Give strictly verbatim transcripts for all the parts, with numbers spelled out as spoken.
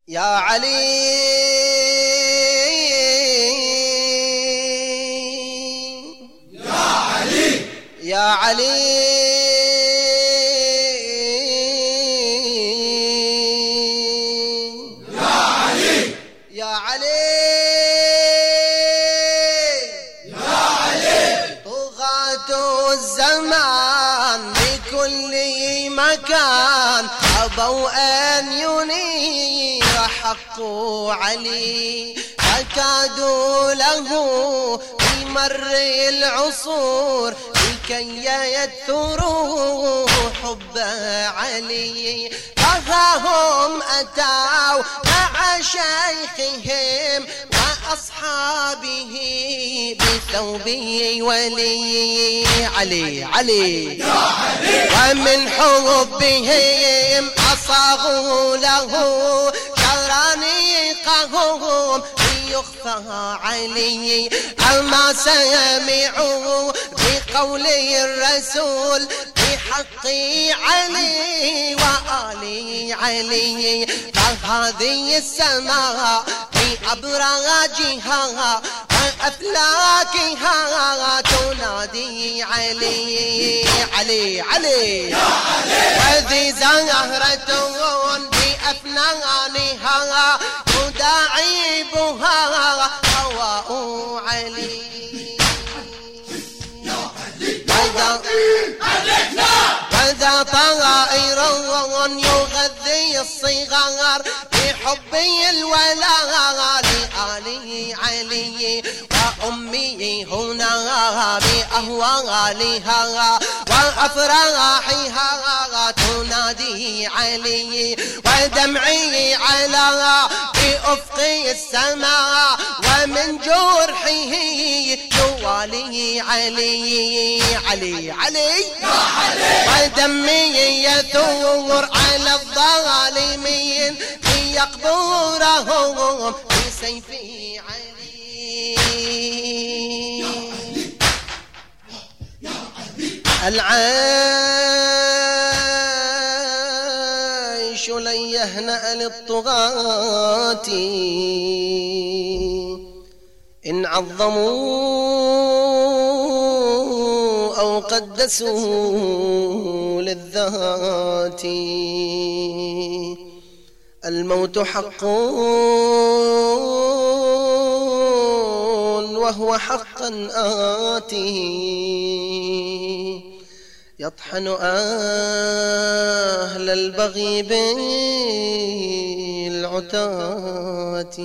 يا علي يا علي يا علي يا علي يا علي يا علي طغاة الزمان بكل مكان أبوا أن ينير حق علي فكادوا له بمر العصور لكي يثروا حب علي فهم أتوا مع شيخهم وأصحابه بثوبه ولي علي علي يا علي ومن حبهم أصاغوا له شرانيقهم ليخفى علي أما سمعوا بقول الرسول بحق علي وآل علي فهذه السماء بأبراجها وأفلاكها تنادي علي علي علي يا علي وذي زهرة بأفنانها تداعبها هواء علي وذا طائر يغذي الصغار بحب الولاء لآل علي وأمي هنا بأهوالها وأفراحها تنادي علي ودمعي على بأفق السماء ومن جرحه يوالي علي علي علي يا علي ودمي يثور على الظالمين ليقبرهم بسيف علي العيش لن يهنأ للطغاة إن عظموا أو قدسوا للذات الموت حق وهو حقا آتي يطحن أهل البغي بالعتاة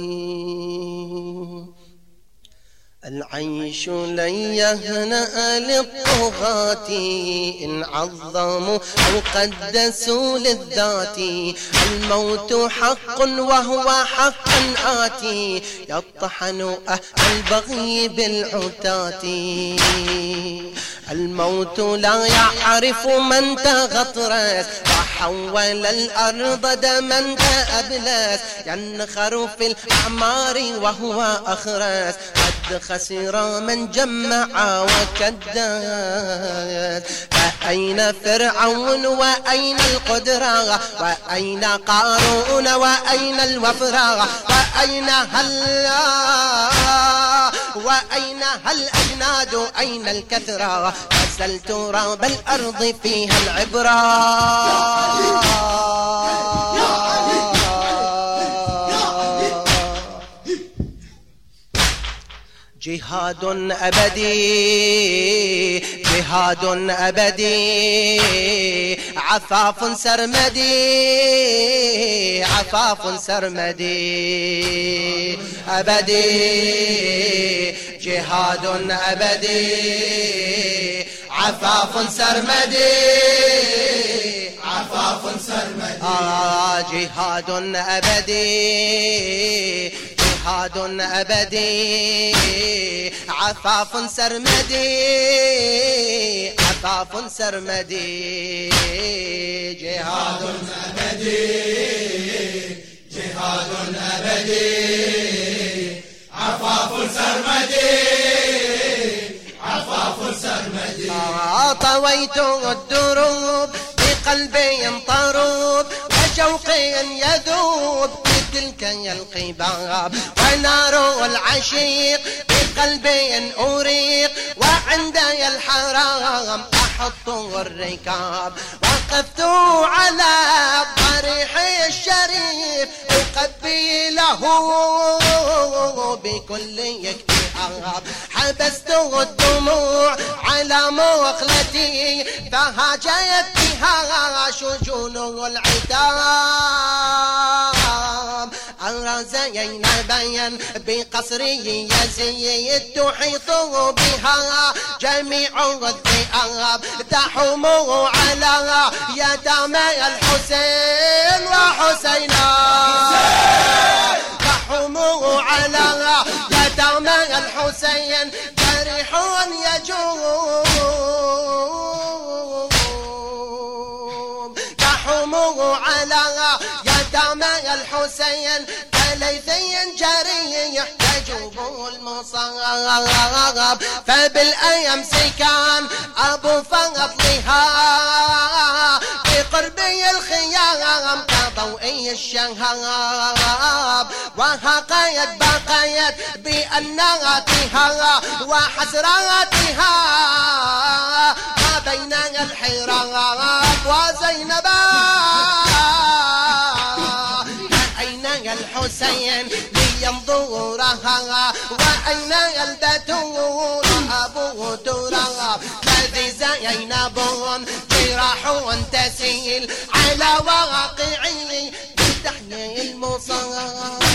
العيش لن يهنأ للطغاة إن عظموا أو قدسوا للذات الموت حق وهو حقا آتي يطحن أهل البغي بالعتاة الموت لا يعرف من تغطرس وحول الأرض دما كأبلس ينخر في الأعمار وهو أخرس قد خسر من جمع وكدس فأين فرعون وأين القدرة وأين قارون وأين الوفرة وأين هلا وأين الأجناد أين الكثرة غسل تراب الأرض فيها العبرة جهاد أبدي جهاد أبدي عفاف سرمدي عفاف سرمدي أبدي جهاد أبدي عفاف سرمدي عفاف سرمدي آه جهاد أبدي جهاد أبدي عفاف سرمدي عفاف سرمدي جهاد أبدي جهاد أبدي عفاف سرمدي عفاف سرمدي طويت الدروب بقلبي طروب وشوق يذوب تلك القباب ونار العشيق بقلبي أريق وعندي الحرام أحط الركاب وقفت على الضريح الشريف أقبله بكل اكتئاب حبست الدموع على مقلتي فهاجت بها شجون العتاب أرى زينبا بقصري يزيد تحيط بها جميع الذئاب تحوم على يتامى الحسين وحسينا تحوم على يتامى الحسين جريح يجوب تحوم على يتامى الحسين كليثي جريح يجوب المصاب فبالأيام كان أبو فضلها بقربي الخيام كضوئي الشهاب وهقيت بقيت بأناتها وحسراتها ما بين الحراب وزينبا أين الحسين لينظرها وأين البتول أبو تراب الذي زينب جراح تسيل على واقعي بتحيي المصاب